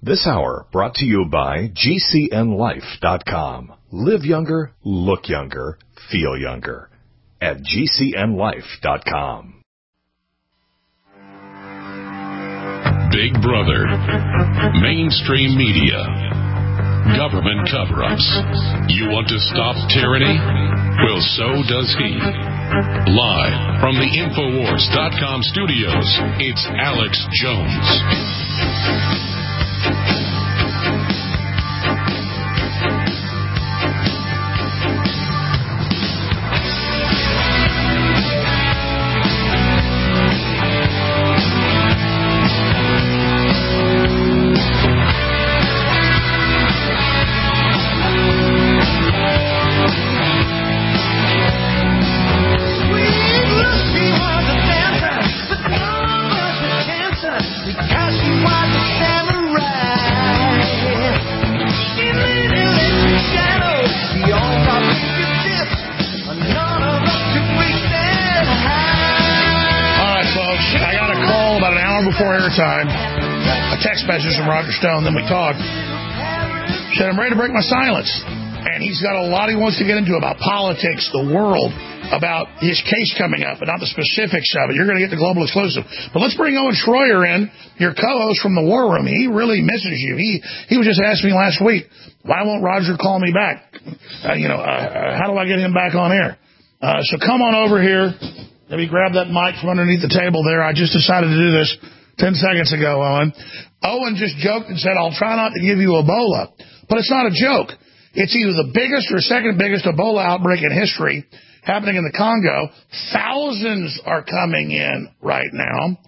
This hour brought to you by GCNLife.com. Live younger, look younger, feel younger at GCNLife.com. Big Brother, mainstream media, government cover-ups. You want to stop tyranny? Well, so does he. Live from the Infowars.com studios, it's Alex Jones. Time, a text message from Roger Stone, then we talked. Said, I'm ready to break my silence. And he's got a lot he wants to get into about politics, the world, about his case coming up, but not the specifics of it. You're going to get the global exclusive. But let's bring Owen Schroyer in, your co-host from the War Room. He really misses you. He was just asking me last week, why won't Roger call me back? How do I get him back on air? So come on over here. Let me grab that mic from underneath the table there. I just decided to do this 10 seconds ago, Owen. Owen just joked and said, I'll try not to give you Ebola. But it's not a joke. It's either the biggest or second biggest Ebola outbreak in history happening in the Congo. Thousands are coming in right now.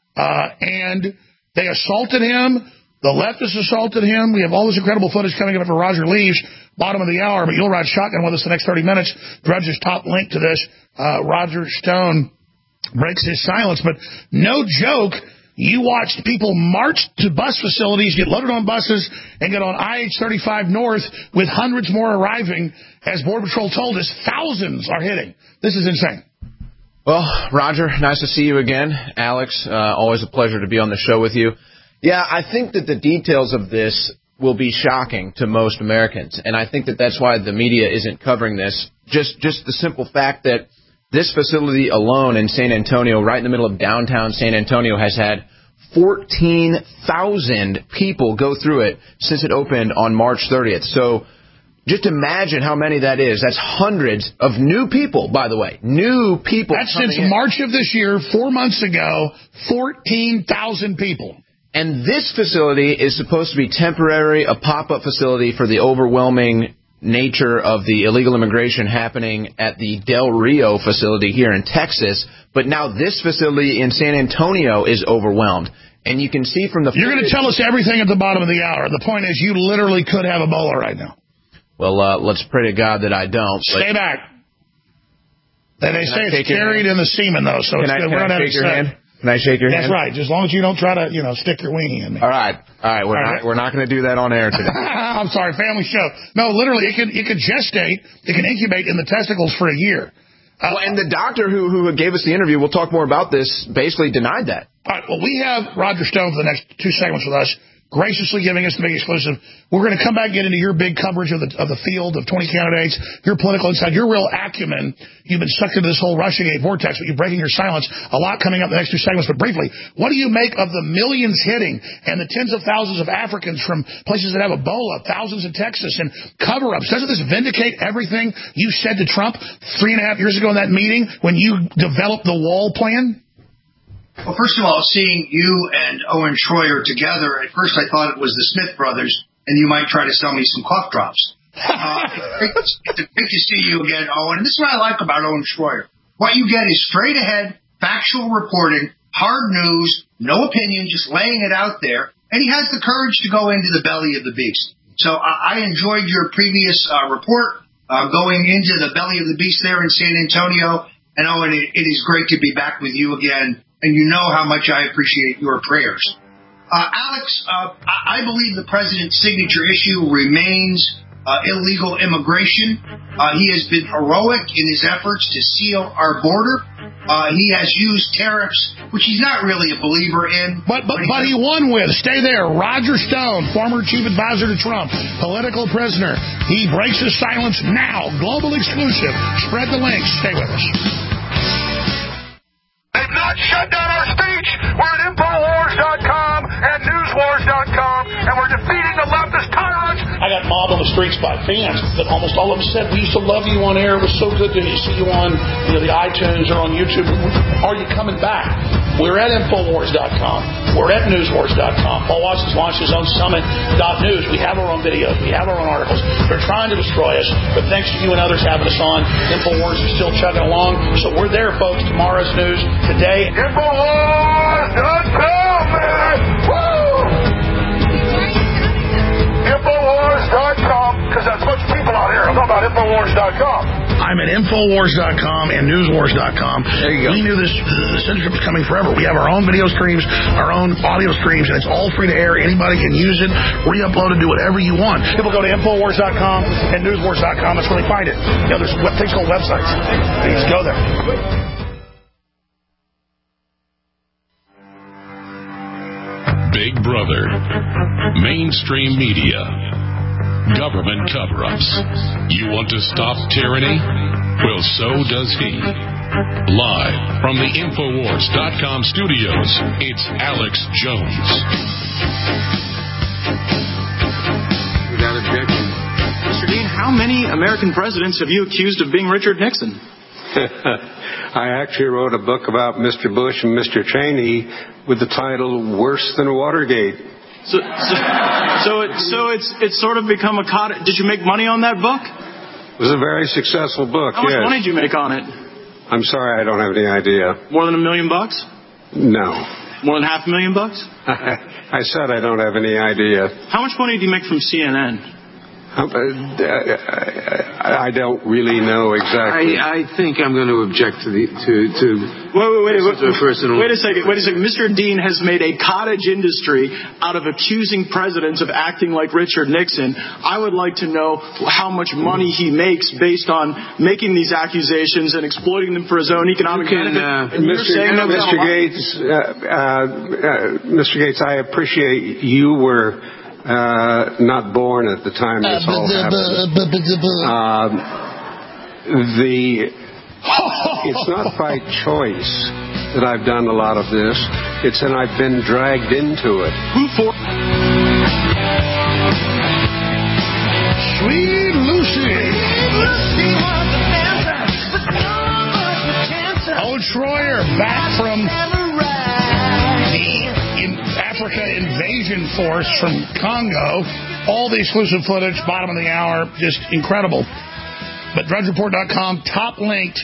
And they assaulted him. The leftists assaulted him. We have all this incredible footage coming up after Roger leaves, bottom of the hour. But you'll ride shotgun with us the next 30 minutes. Drudge's top link to this. Roger Stone breaks his silence. But no joke. You watched people march to bus facilities, get loaded on buses, and get on IH-35 North with hundreds more arriving. As Border Patrol told us, thousands are hitting. This is insane. Well, Roger, nice to see you again. Alex, always a pleasure to be on the show with you. Yeah, I think that the details of this will be shocking to most Americans, and I think that that's why the media isn't covering this. Just the simple fact that this facility alone in San Antonio, right in the middle of downtown San Antonio, has had 14,000 people go through it since it opened on March 30th. So just imagine how many that is. That's hundreds of new people, by the way. New people. That's since March of this year, 4 months ago, 14,000 people. And this facility is supposed to be temporary, a pop-up facility for the overwhelming nature of the illegal immigration happening at the Del Rio facility here in Texas. But now this facility in San Antonio is overwhelmed. And you can see from the... You're going to tell us everything at the bottom of the hour. The point is you literally could have Ebola right now. Well, let's pray to God that I don't. Stay back. They say it's carried in the semen, though, so it's good. Can I shake your hand? Can I shake your hand? That's right. Just as long as you don't try to, stick your weenie in me. All right. We're not going to do that on air today. I'm sorry. Family show. No, literally, it can gestate. It can incubate in the testicles for a year. And the doctor who gave us the interview, we'll talk more about this, basically denied that. All right. Well, we have Roger Stone for the next 2 segments with us, graciously giving us the big exclusive. We're going to come back and get into your big coverage of the field of 20 candidates, your political insight, your real acumen. You've been sucked into this whole Russiagate vortex, but you're breaking your silence. A lot coming up in the next 2 segments. But briefly, what do you make of the millions hitting and the tens of thousands of Africans from places that have Ebola, thousands in Texas, and cover-ups? Doesn't this vindicate everything you said to Trump 3.5 years ago in that meeting when you developed the wall plan? Well, first of all, seeing you and Owen Schroyer together, at first I thought it was the Smith brothers, and you might try to sell me some cough drops. It's great to see you again, Owen. And this is what I like about Owen Schroyer. What you get is straight ahead, factual reporting, hard news, no opinion, just laying it out there. And he has the courage to go into the belly of the beast. So I enjoyed your previous report going into the belly of the beast there in San Antonio. And Owen, it is great to be back with you again. And you know how much I appreciate your prayers. Alex, I believe the president's signature issue remains illegal immigration. He has been heroic in his efforts to seal our border. He has used tariffs, which he's not really a believer in. But he won with. Stay there. Roger Stone, former chief advisor to Trump, political prisoner. He breaks his silence now. Global exclusive. Spread the links. Stay with us. They've not shut down our speech. We're at Infowars.com and Newswars.com, and we're defeating the leftist tyrants. I got mobbed on the streets by fans that almost all of them said, we used to love you on air. It was so good to see you on the iTunes or on YouTube. Are you coming back? We're at Infowars.com. We're at Newswars.com. Paul Watson's launched his own Summit.news. We have our own videos. We have our own articles. They're trying to destroy us, but thanks to you and others having us on, Infowars is still chugging along. So we're there, folks. Tomorrow's news today. Infowars.com, man! Woo! Infowars.com, because there's a bunch of people out here. I'm talking about Infowars.com. I'm at Infowars.com and Newswars.com. There you go. We knew this censorship was coming forever. We have our own video streams, our own audio streams, and it's all free to air. Anybody can use it, re-upload it, do whatever you want. People go to Infowars.com and Newswars.com. That's where they find it. There's things called websites. You just go there. Big Brother, mainstream media, government cover-ups. You want to stop tyranny? Well, so does he. Live from the Infowars.com studios, it's Alex Jones. Without objection. Mr. Dean, how many American presidents have you accused of being Richard Nixon? I actually wrote a book about Mr. Bush and Mr. Cheney with the title Worse Than Watergate. So it's sort of become a cottage. Did you make money on that book? It was a very successful book, How much money did you make on it? I'm sorry, I don't have any idea. More than $1 million? No. More than $500,000? I said I don't have any idea. How much money did you make from CNN? I don't really know exactly. I think I'm going to object to Wait a second. Mr. Dean has made a cottage industry out of accusing presidents of acting like Richard Nixon. I would like to know how much money he makes based on making these accusations and exploiting them for his own economic benefit. Mr. Gates, I appreciate you were not born at the time this all happened. It's not by choice that I've done a lot of this. It's that I've been dragged into it. Sweet Lucy. Owen Schroyer back from Africa invasion force from Congo. All the exclusive footage, bottom of the hour, just incredible. But DrudgeReport.com, top linked.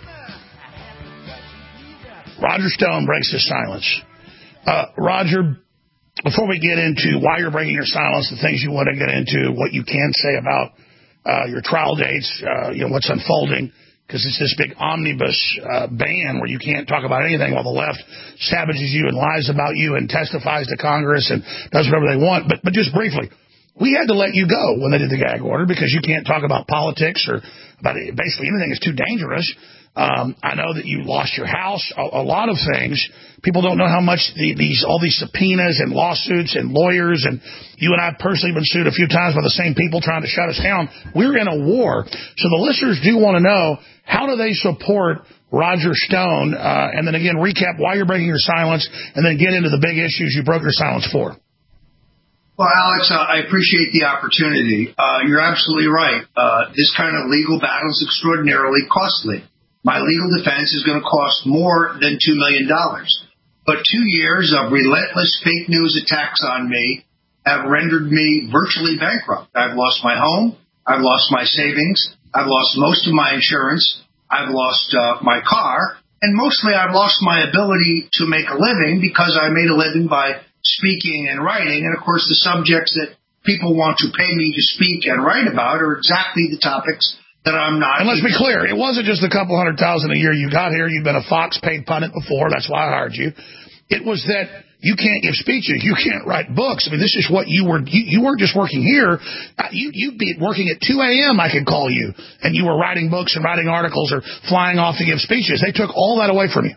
Roger Stone breaks his silence. Roger, before we get into why you're breaking your silence, the things you want to get into, what you can say about your trial dates, what's unfolding, because it's this big omnibus ban where you can't talk about anything while the left savages you and lies about you and testifies to Congress and does whatever they want. But just briefly, we had to let you go when they did the gag order because you can't talk about politics or about basically anything. It's too dangerous. I know that you lost your house, a lot of things. People don't know how much all these subpoenas and lawsuits and lawyers, and you and I have personally been sued a few times by the same people trying to shut us down. We're in a war. So the listeners do want to know, how do they support Roger Stone? And then again, recap why you're breaking your silence, and then get into the big issues you broke your silence for. Well, Alex, I appreciate the opportunity. You're absolutely right. This kind of legal battle is extraordinarily costly. My legal defense is going to cost more than $2 million. But 2 years of relentless fake news attacks on me have rendered me virtually bankrupt. I've lost my home. I've lost my savings. I've lost most of my insurance. I've lost my car. And mostly I've lost my ability to make a living because I made a living by speaking and writing. And, of course, the subjects that people want to pay me to speak and write about are exactly the topics that I'm not. And let's be clear, it wasn't just a couple $100,000 a year you got here. You've been a Fox paid pundit before. That's why I hired you. It was that You can't give speeches. You can't write books. I mean, this is what you were. You weren't just working here. You'd be working at 2 a.m. I could call you, and you were writing books and writing articles or flying off to give speeches. They took all that away from you.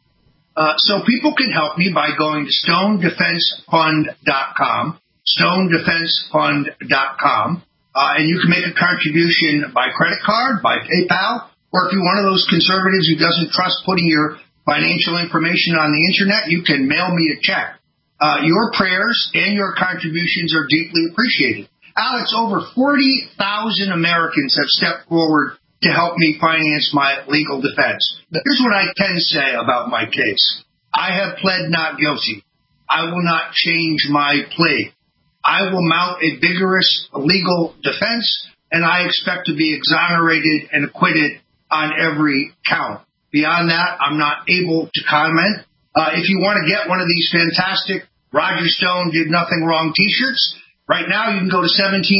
So people can help me by going to StoneDefenseFund.com, StoneDefenseFund.com, and you can make a contribution by credit card, by PayPal, or if you're one of those conservatives who doesn't trust putting your financial information on the internet, you can mail me a check. Your prayers and your contributions are deeply appreciated. Alex, over 40,000 Americans have stepped forward to help me finance my legal defense. Here's what I can say about my case. I have pled not guilty. I will not change my plea. I will mount a vigorous legal defense, and I expect to be exonerated and acquitted on every count. Beyond that, I'm not able to comment. If you want to get one of these fantastic Roger Stone Did Nothing Wrong t-shirts, right now you can go to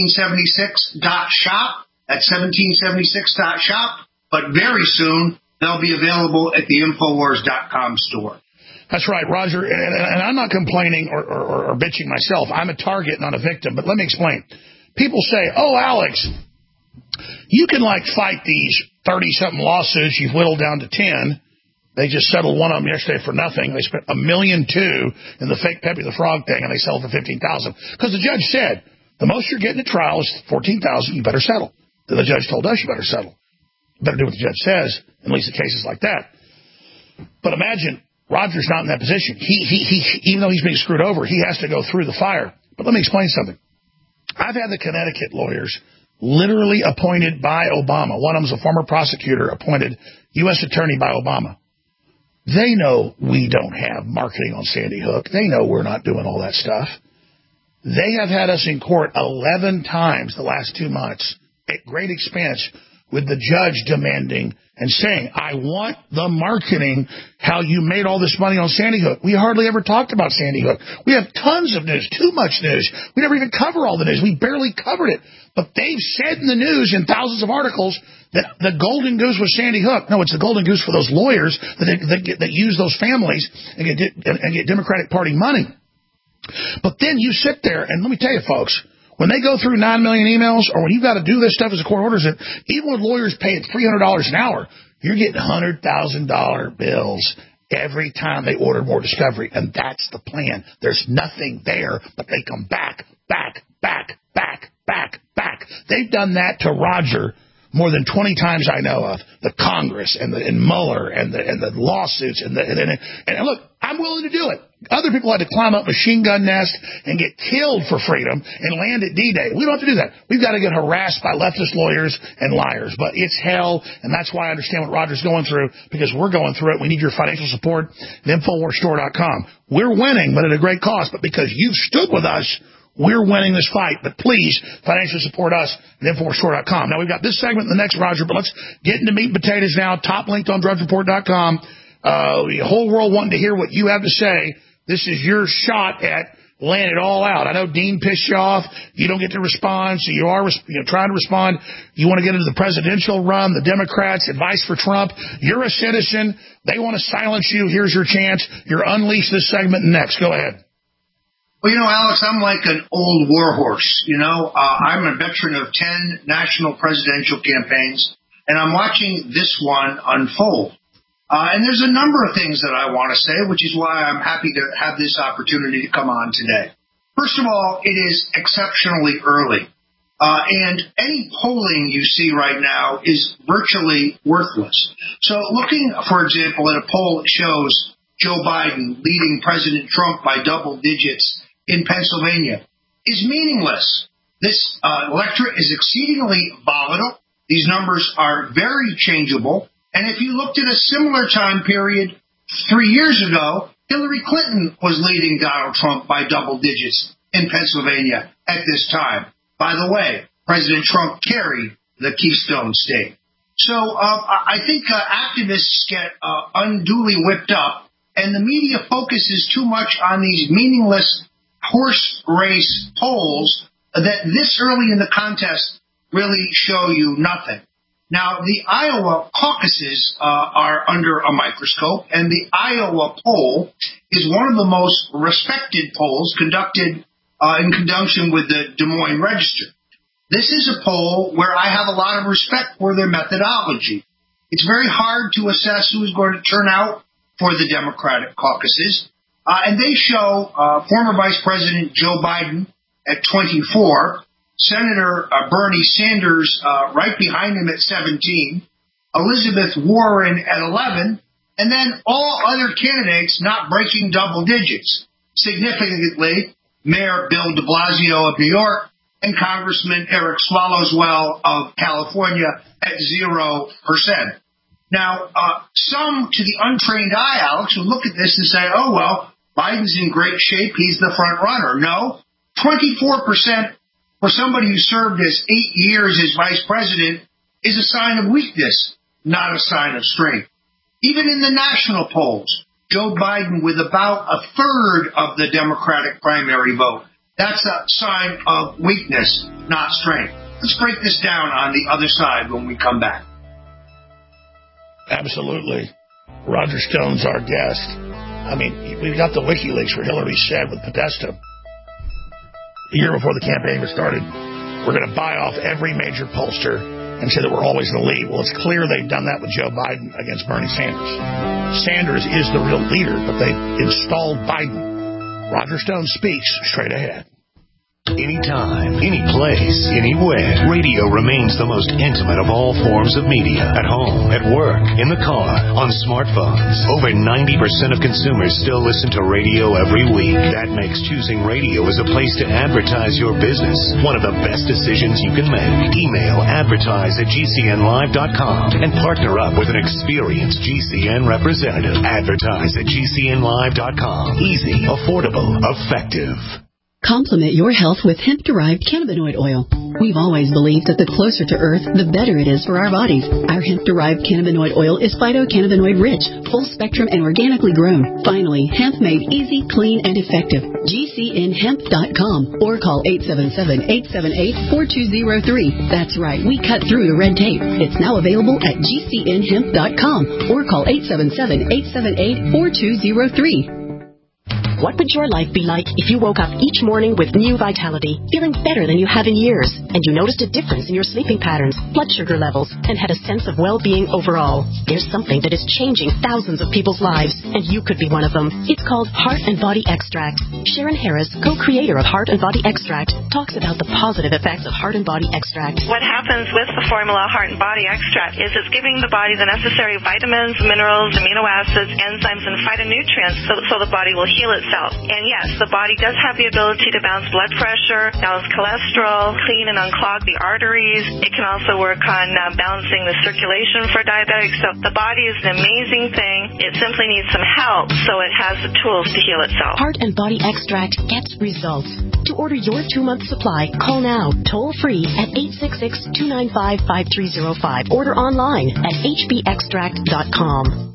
1776.shop. At 1776.shop, but very soon they'll be available at the Infowars.com store. That's right, Roger, and I'm not complaining or bitching myself. I'm a target, not a victim, but let me explain. People say, oh, Alex, you can, fight these 30-something lawsuits you've whittled down to 10. They just settled one of them yesterday for nothing. They spent $1.2 million in the fake Pepe the Frog thing, and they settled for $15,000. Because the judge said, the most you're getting at trial is $14,000, you better settle. The judge told us you better settle. You better do what the judge says, at least in cases like that. But imagine, Roger's not in that position. He even though he's being screwed over, he has to go through the fire. But let me explain something. I've had the Connecticut lawyers literally appointed by Obama. One of them's a former prosecutor appointed U.S. attorney by Obama. They know we don't have marketing on Sandy Hook. They know we're not doing all that stuff. They have had us in court 11 times the last 2 months at great expense, with the judge demanding and saying, I want the marketing, how you made all this money on Sandy Hook. We hardly ever talked about Sandy Hook. We have tons of news, too much news. We never even cover all the news. We barely covered it. But they've said in the news in thousands of articles that the golden goose was Sandy Hook. No, it's the golden goose for those lawyers that use those families and get Democratic Party money. But then you sit there, and let me tell you, folks, when they go through 9 million emails, or when you've got to do this stuff as a court orders it, even with lawyers paying $300 an hour, you're getting $100,000 bills every time they order more discovery. And that's the plan. There's nothing there, but they come back. They've done that to Roger more than 20 times I know of. The Congress and Mueller and the lawsuits and look, I'm willing to do it. Other people had to climb up machine gun nest and get killed for freedom and land at D-Day. We don't have to do that. We've got to get harassed by leftist lawyers and liars. But it's hell, and that's why I understand what Roger's going through, because we're going through it. We need your financial support at InfoWarsStore.com. We're winning, but at a great cost. But because you've stood with us, we're winning this fight. But please, financially support us at InfoWarsStore.com. Now, we've got this segment in the next, Roger, but let's get into meat and potatoes now. Top linked on DrudgeReport.com. The whole world wanting to hear what you have to say. This is your shot at laying it all out. I know Dean pissed you off. You don't get to respond, so you are trying to respond. You want to get into the presidential run, the Democrats, advice for Trump. You're a citizen. They want to silence you. Here's your chance. You're unleashed this segment next. Go ahead. Well, Alex, I'm like an old war horse. I'm a veteran of 10 national presidential campaigns, and I'm watching this one unfold. And there's a number of things that I want to say, which is why I'm happy to have this opportunity to come on today. First of all, it is exceptionally early. And any polling you see right now is virtually worthless. So looking, for example, at a poll that shows Joe Biden leading President Trump by double digits in Pennsylvania is meaningless. This electorate is exceedingly volatile. These numbers are very changeable. And if you looked at a similar time period 3 years ago, Hillary Clinton was leading Donald Trump by double digits in Pennsylvania at this time. By the way, President Trump carried the Keystone State. So I think activists get unduly whipped up, and the media focuses too much on these meaningless horse race polls that this early in the contest really show you nothing. Now, the Iowa caucuses are under a microscope, and the Iowa poll is one of the most respected polls conducted in conjunction with the Des Moines Register. This is a poll where I have a lot of respect for their methodology. It's very hard to assess who's going to turn out for the Democratic caucuses, and they show former Vice President Joe Biden at 24, Senator Bernie Sanders right behind him at 17, Elizabeth Warren at 11, and then all other candidates not breaking double digits. Significantly, Mayor Bill de Blasio of New York and Congressman Eric Swallowswell of California at 0%. Now, some to the untrained eye, Alex, would look at this and say, oh, well, Biden's in great shape. He's the front runner. No, 24% for somebody who served as 8 years as vice president is a sign of weakness, not a sign of strength. Even in the national polls, Joe Biden with about a third of the Democratic primary vote. That's a sign of weakness, not strength. Let's break this down on the other side when we come back. Absolutely. Roger Stone's our guest. I mean, we've got the WikiLeaks where Hillary said with Podesta, a year before the campaign was started, we're going to buy off every major pollster and say that we're always in the lead. Well, it's clear they've done that with Joe Biden against Bernie Sanders. Sanders is the real leader, but they've installed Biden. Roger Stone speaks straight ahead. Anytime, any place, anywhere. Radio remains the most intimate of all forms of media. At home, at work, in the car, on smartphones. Over 90% of consumers still listen to radio every week. That makes choosing radio as a place to advertise your business one of the best decisions you can make. Email advertise@gcnlive.com and partner up with an experienced GCN representative. Advertise at gcnlive.com. Easy, affordable, effective. Complement your health with hemp-derived cannabinoid oil. We've always believed that the closer to Earth, the better it is for our bodies. Our hemp-derived cannabinoid oil is phytocannabinoid-rich, full-spectrum, and organically grown. Finally, hemp made easy, clean, and effective. GCNhemp.com or call 877-878-4203. That's right, we cut through the red tape. It's now available at GCNhemp.com or call 877-878-4203. What would your life be like if you woke up each morning with new vitality, feeling better than you have in years, and you noticed a difference in your sleeping patterns, blood sugar levels, and had a sense of well-being overall? There's something that is changing thousands of people's lives, and you could be one of them. It's called Heart and Body Extract. Sharon Harris, co-creator of Heart and Body Extract, talks about the positive effects of Heart and Body Extract. What happens with the formula Heart and Body Extract is it's giving the body the necessary vitamins, minerals, amino acids, enzymes, and phytonutrients so the body will heal itself. And yes, the body does have the ability to balance blood pressure, balance cholesterol, clean and unclog the arteries. It can also work on balancing the circulation for diabetics. So the body is an amazing thing. It simply needs some help so it has the tools to heal itself. Heart and Body Extract gets results. To order your 2-month supply, call now, toll free at 866-295-5305. Order online at hbextract.com.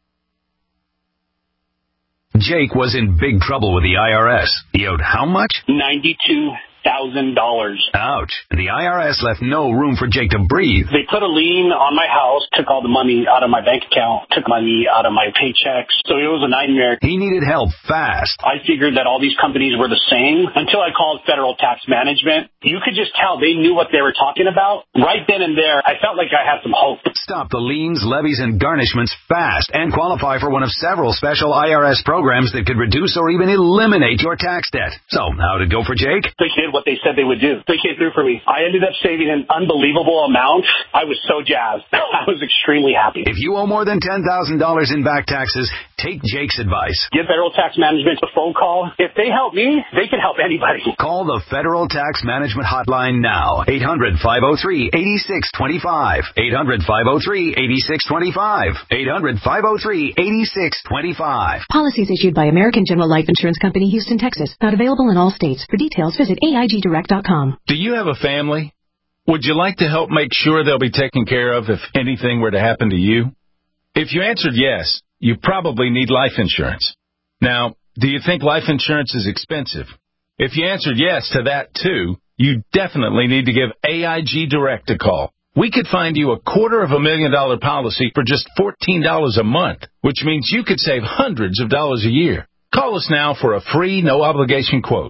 Jake was in big trouble with the IRS. He owed how much? $92,000. Ouch. And the IRS left no room for Jake to breathe. They put a lien on my house, took all the money out of my bank account, took money out of my paychecks. So it was a nightmare. He needed help fast. I figured that all these companies were the same until I called Federal Tax Management. You could just tell they knew what they were talking about. Right then and there, I felt like I had some hope. Stop the liens, levies, and garnishments fast and qualify for one of several special IRS programs that could reduce or even eliminate your tax debt. So, how'd it go for Jake? They did what they said they would do. They came through for me. I ended up saving an unbelievable amount. I was so jazzed. I was extremely happy. If you owe more than $10,000 in back taxes, take Jake's advice. Give Federal Tax Management a phone call. If they help me, they can help anybody. Call the Federal Tax Management Hotline now. 800-503-8625. 800-503-8625. 800-503-8625. Policies issued by American General Life Insurance Company, Houston, Texas. Not available in all states. For details, visit AIGdirect.com. Do you have a family? Would you like to help make sure they'll be taken care of if anything were to happen to you? If you answered yes, you probably need life insurance. Now, do you think life insurance is expensive? If you answered yes to that too, you definitely need to give AIG Direct a call. we could find you a $250,000 policy for just $14 a month, which means you could save hundreds of dollars a year. Call us now for a free, no-obligation quote.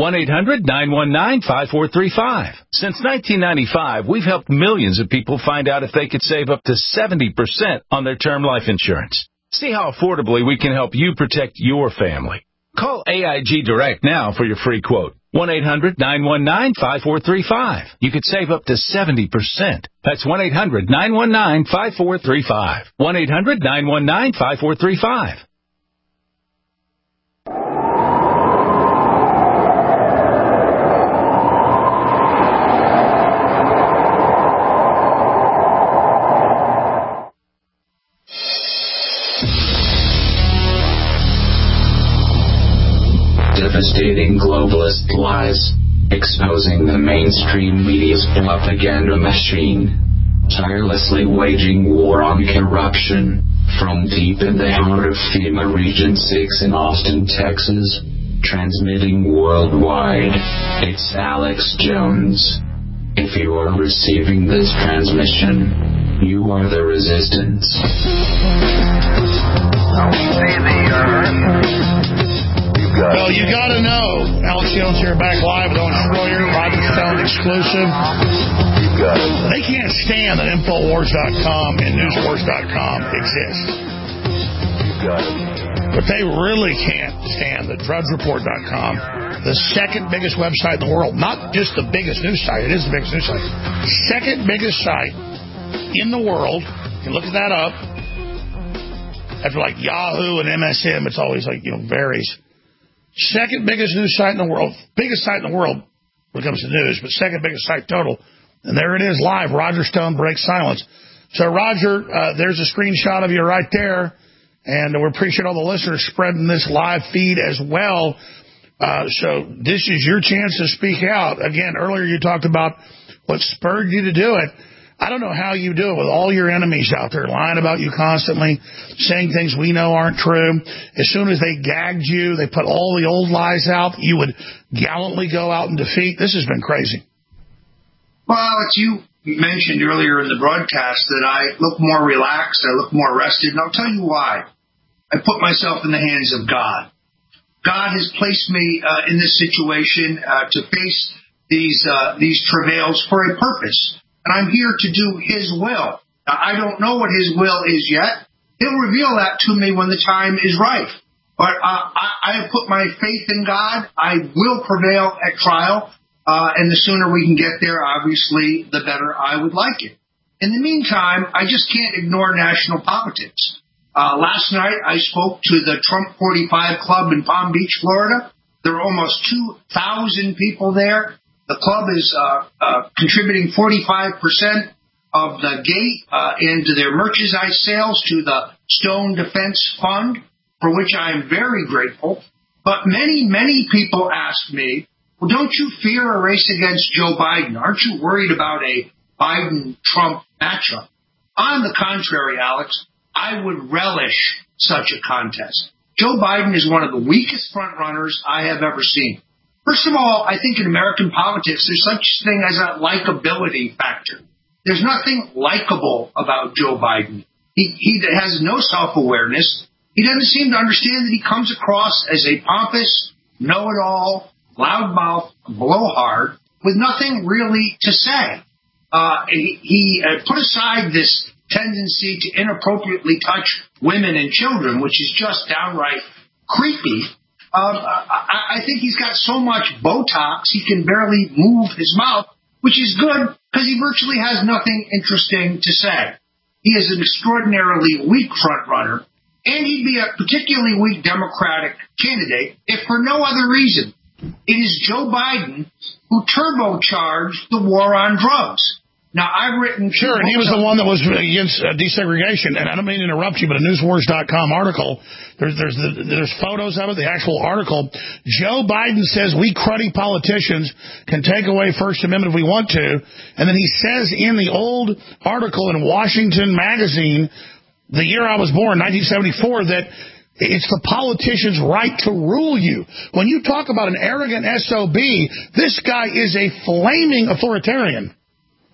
1-800-919-5435. Since 1995, we've helped millions of people find out if they could save up to 70% on their term life insurance. See how affordably we can help you protect your family. Call AIG Direct now for your free quote. 1-800-919-5435. You could save up to 70%. That's 1-800-919-5435. 1-800-919-5435. Devastating globalist lies, exposing the mainstream media's propaganda machine, tirelessly waging war on corruption. From deep in the heart of FEMA Region 6 in Austin, Texas, transmitting worldwide, it's Alex Jones. If you are receiving this transmission, you are the resistance. Well, you got to know, Alex Jones here, back live with Owen Schroyer, Roger Stone exclusive. They can't stand that Infowars.com and Newswars.com exist. But they really can't stand that DrudgeReport.com, the second biggest website in the world, not just the biggest news site, it is the biggest news site, second biggest site in the world. You can look at that up. After like Yahoo and MSM, it's always like, varies. Second biggest news site in the world, biggest site in the world when it comes to news, but second biggest site total. And there it is live. Roger Stone breaks silence. So, Roger, there's a screenshot of you right there. And we appreciate all the listeners spreading this live feed as well. So this is your chance to speak out. Again, earlier you talked about what spurred you to do it. I don't know how you do it with all your enemies out there lying about you constantly, saying things we know aren't true. As soon as they gagged you, they put all the old lies out, you would gallantly go out and defeat. This has been crazy. Well, Alex, you mentioned earlier in the broadcast that I look more relaxed, I look more rested, and I'll tell you why. I put myself in the hands of God. God has placed me in this situation to face these travails for a purpose. And I'm here to do His will. Now, I don't know what His will is yet. He'll reveal that to me when the time is right. But I have put my faith in God. I will prevail at trial. And the sooner we can get there, obviously, the better I would like it. In the meantime, I just can't ignore national politics. Last night, I spoke to the Trump 45 Club in Palm Beach, Florida. There were almost 2,000 people there. The club is contributing 45% of the gate into their merchandise sales to the Stone Defense Fund, for which I am very grateful. But many, many people ask me, well, don't you fear a race against Joe Biden? Aren't you worried about a Biden-Trump matchup? On the contrary, Alex, I would relish such a contest. Joe Biden is one of the weakest frontrunners I have ever seen. First of all, I think in American politics, there's such a thing as a likability factor. There's nothing likable about Joe Biden. He has no self-awareness. He doesn't seem to understand that he comes across as a pompous, know-it-all, loudmouth, blowhard with nothing really to say. He put aside this tendency to inappropriately touch women and children, which is just downright creepy. I think he's got so much Botox he can barely move his mouth, which is good because he virtually has nothing interesting to say. He is an extraordinarily weak frontrunner, and he'd be a particularly weak Democratic candidate if for no other reason. It is Joe Biden who turbocharged the war on drugs. Now, I've written... Sure, and he was the one that was against desegregation. And I don't mean to interrupt you, but a Newswars.com article, there's photos of it, the actual article. Joe Biden says we cruddy politicians can take away First Amendment if we want to. And then he says in the old article in Washington Magazine, the year I was born, 1974, that it's the politician's right to rule you. When you talk about an arrogant SOB, this guy is a flaming authoritarian.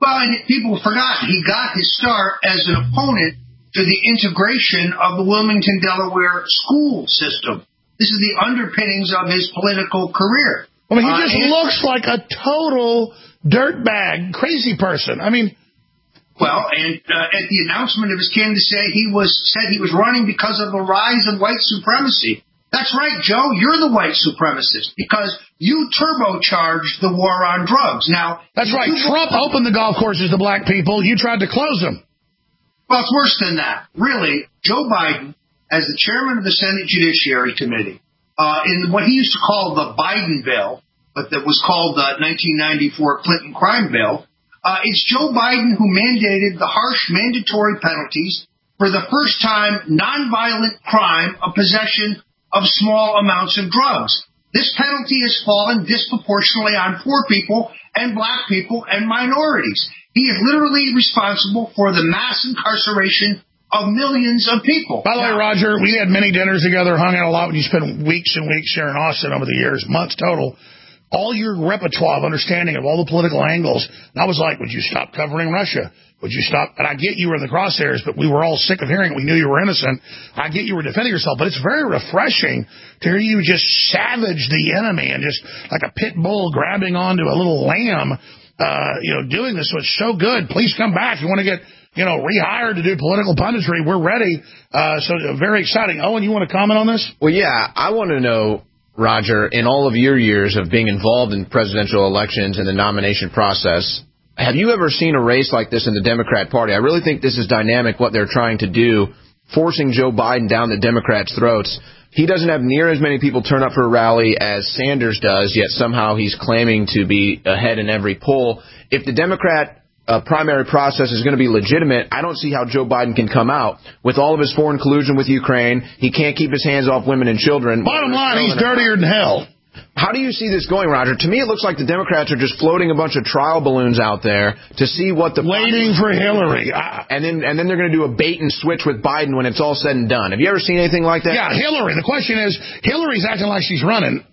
Well, and people forgot he got his start as an opponent to the integration of the Wilmington, Delaware school system. This is the underpinnings of his political career. I mean, he just looks like a total dirtbag, crazy person. I mean... Well, and at the announcement of his candidacy, he said he was running because of the rise of white supremacy. That's right, Joe. You're the white supremacist because you turbocharged the war on drugs. Now, that's right. Trump opened the golf courses to black people. You tried to close them. Well, it's worse than that. Really, Joe Biden, as the chairman of the Senate Judiciary Committee, in what he used to call the Biden bill, but that was called the 1994 Clinton crime bill, it's Joe Biden who mandated the harsh mandatory penalties for the first time nonviolent crime of possession of small amounts of drugs. This penalty has fallen disproportionately on poor people and black people and minorities. He is literally responsible for the mass incarceration of millions of people. By the way, Roger, we had many dinners together, hung out a lot when you spent weeks and weeks here in Austin over the years, months total. All your repertoire of understanding of all the political angles. And I was like, would you stop covering Russia? Would you stop? And I get you were in the crosshairs, but we were all sick of hearing it. We knew you were innocent. I get you were defending yourself, but it's very refreshing to hear you just savage the enemy and just like a pit bull grabbing onto a little lamb, doing this. So it's so good. Please come back. If you want to get, rehired to do political punditry, we're ready. So very exciting. Owen, you want to comment on this? Well, yeah, I want to know, Roger, in all of your years of being involved in presidential elections and the nomination process, have you ever seen a race like this in the Democrat Party? I really think this is dynamic, what they're trying to do, forcing Joe Biden down the Democrats' throats. He doesn't have near as many people turn up for a rally as Sanders does, yet somehow he's claiming to be ahead in every poll. If the Democrat primary process is going to be legitimate, I don't see how Joe Biden can come out. With all of his foreign collusion with Ukraine, he can't keep his hands off women and children. Bottom line, he's dirtier than hell. How do you see this going, Roger? To me, it looks like the Democrats are just floating a bunch of trial balloons out there to see what the... Waiting for Hillary. And then they're going to do a bait and switch with Biden when it's all said and done. Have you ever seen anything like that? Yeah, Hillary. The question is, Hillary's acting like she's running.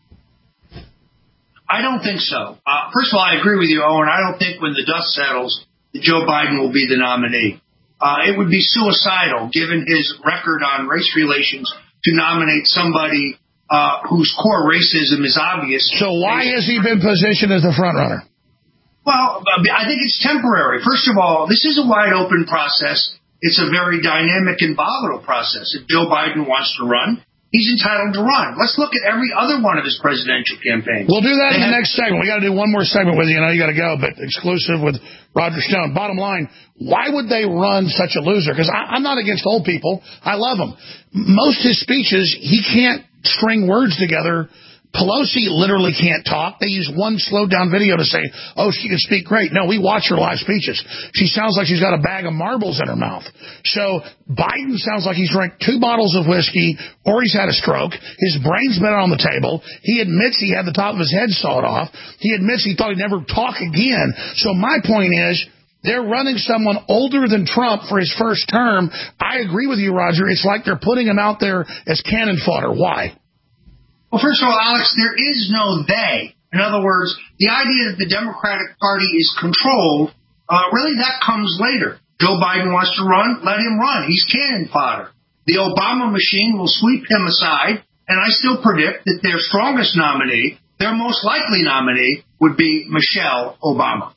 I don't think so. First of all, I agree with you, Owen. I don't think when the dust settles, Joe Biden will be the nominee. It would be suicidal, given his record on race relations, to nominate somebody whose core racism is obvious. So why has he been positioned as the front runner? Well, I think it's temporary. First of all, this is a wide open process. It's a very dynamic and volatile process. If Joe Biden wants to run, he's entitled to run. Let's look at every other one of his presidential campaigns. We'll do that in the next segment. We got to do one more segment with you. You got to go, but exclusive with Roger Stone. Bottom line, why would they run such a loser? Because I'm not against old people. I love them. Most of his speeches, he can't string words together. Pelosi literally can't talk. They use one slowed down video to say, oh, she can speak great. No, we watch her live speeches. She sounds like she's got a bag of marbles in her mouth. So Biden sounds like he's drank 2 bottles of whiskey or he's had a stroke. His brain's been on the table. He admits he had the top of his head sawed off. He admits he thought he'd never talk again. So my point is, they're running someone older than Trump for his first term. I agree with you, Roger. It's like they're putting him out there as cannon fodder. Why? Well, first of all, Alex, there is no they. In other words, the idea that the Democratic Party is controlled, really that comes later. Joe Biden wants to run, let him run. He's cannon fodder. The Obama machine will sweep him aside, and I still predict that their strongest nominee, their most likely nominee, would be Michelle Obama.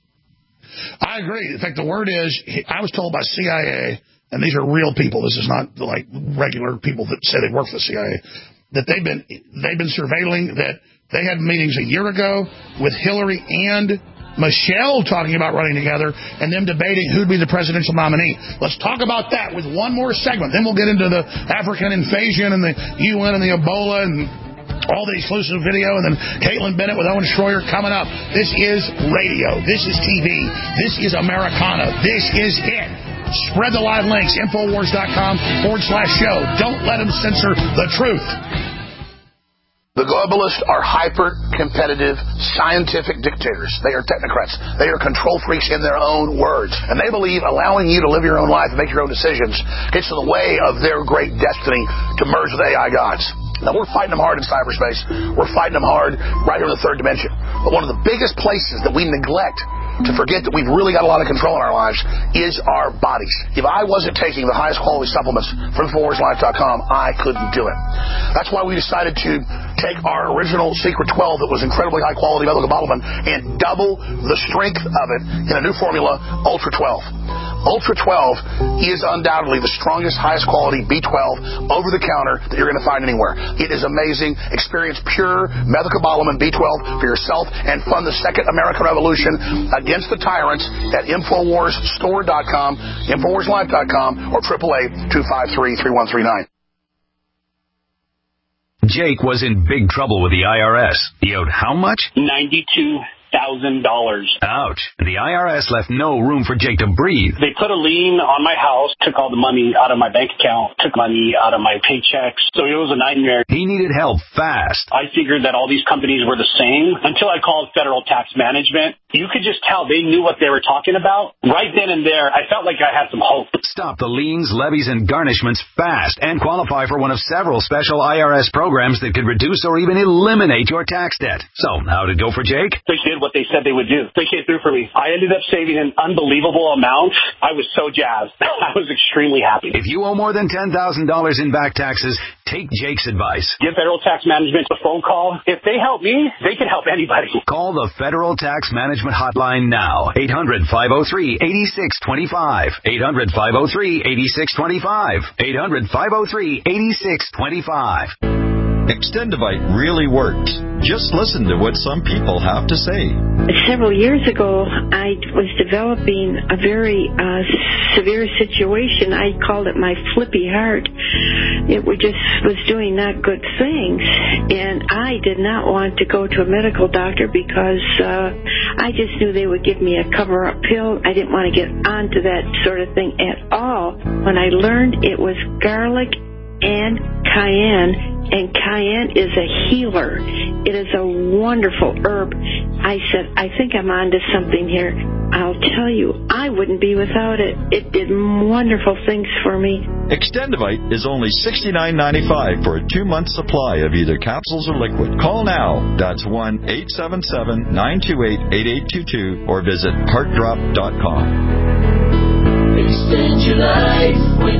I agree. In fact, the word is, I was told by CIA, and these are real people, this is not like regular people that say they work for the CIA, that they've been surveilling, that they had meetings a year ago with Hillary and Michelle talking about running together and them debating who'd be the presidential nominee. Let's talk about that with one more segment. Then we'll get into the African invasion and the UN and the Ebola and all the exclusive video, and then Caitlin Bennett with Owen Schroyer coming up. This is radio. This is TV. This is Americana. This is it. Spread the live links, Infowars.com/show. Don't let them censor the truth. The globalists are hyper-competitive, scientific dictators. They are technocrats. They are control freaks in their own words. And they believe allowing you to live your own life and make your own decisions gets in the way of their great destiny to merge with AI gods. Now, we're fighting them hard in cyberspace. We're fighting them hard right here in the third dimension. But one of the biggest places that we neglect to forget that we've really got a lot of control in our lives is our bodies. If I wasn't taking the highest quality supplements from InfoWarsLife.com, I couldn't do it. That's why we decided to take our original Secret 12 that was incredibly high quality methylcobalamin and double the strength of it in a new formula, Ultra 12. Ultra 12 is undoubtedly the strongest, highest quality B12 over-the-counter that you're going to find anywhere. It is amazing. Experience pure methylcobalamin B12 for yourself and fund the second American Revolution against the tyrants at InfoWarsStore.com, InfoWarsLife.com, or 888-253-3139. Jake was in big trouble with the IRS. He owed how much? $92,000. Ouch. The IRS left no room for Jake to breathe. They put a lien on my house, took all the money out of my bank account, took money out of my paychecks. So it was a nightmare. He needed help fast. I figured that all these companies were the same until I called Federal Tax Management. You could just tell they knew what they were talking about. Right then and there, I felt like I had some hope. Stop the liens, levies, and garnishments fast and qualify for one of several special IRS programs that could reduce or even eliminate your tax debt. So, how did it go for Jake? They did what they said they would do. They came through for me. I ended up saving an unbelievable amount. I was so jazzed. I was extremely happy. If you owe more than $10,000 in back taxes, take Jake's advice. Give Federal Tax Management a phone call. If they help me, they can help anybody. Call the Federal Tax Management Hotline now. 800-503-8625. 800-503-8625. 800-503-8625. Extendivite really works. Just listen to what some people have to say. Several years ago, I was developing a very severe situation. I called it my flippy heart. It was doing not good things, and I did not want to go to a medical doctor because I just knew they would give me a cover-up pill. I didn't want to get onto that sort of thing at all. When I learned it was garlic and cayenne, and cayenne is a healer. It is a wonderful herb. I said, I think I'm onto something here. I'll tell you, I wouldn't be without it. It did wonderful things for me. Extendivite is only $69.95 for a 2-month supply of either capsules or liquid. Call now. That's 1-877-928-8822 or visit heartdrop.com. Extend your life with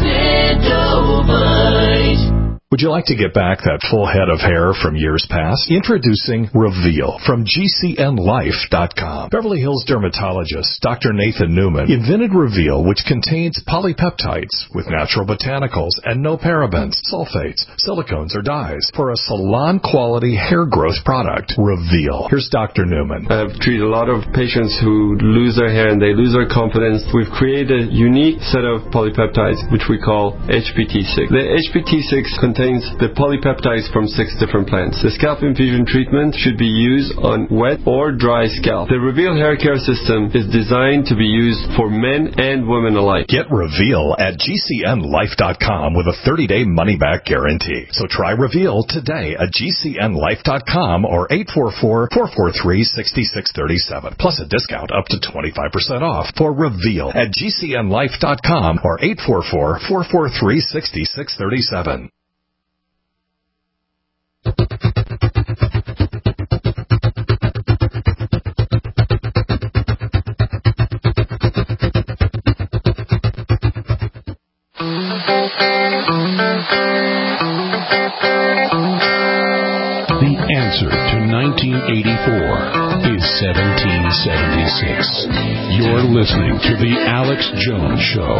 Extendovite. Would you like to get back that full head of hair from years past? Introducing Reveal from GCNLife.com. Beverly Hills dermatologist Dr. Nathan Newman invented Reveal, which contains polypeptides with natural botanicals and no parabens, sulfates, silicones, or dyes for a salon-quality hair growth product. Reveal. Here's Dr. Newman. I've treated a lot of patients who lose their hair and they lose their confidence. We've created a unique set of polypeptides, which we call HPT6. The HPT6 contains the polypeptides from 6 different plants. The scalp infusion treatment should be used on wet or dry scalp. The Reveal hair care system is designed to be used for men and women alike. Get Reveal at GCNLife.com with a 30-day money-back guarantee. So try Reveal today at GCNLife.com or 844-443-6637. Plus a discount up to 25% off for Reveal at GCNLife.com or 844-443-6637. The answer to 1984 is 1776. You're listening to The Alex Jones Show.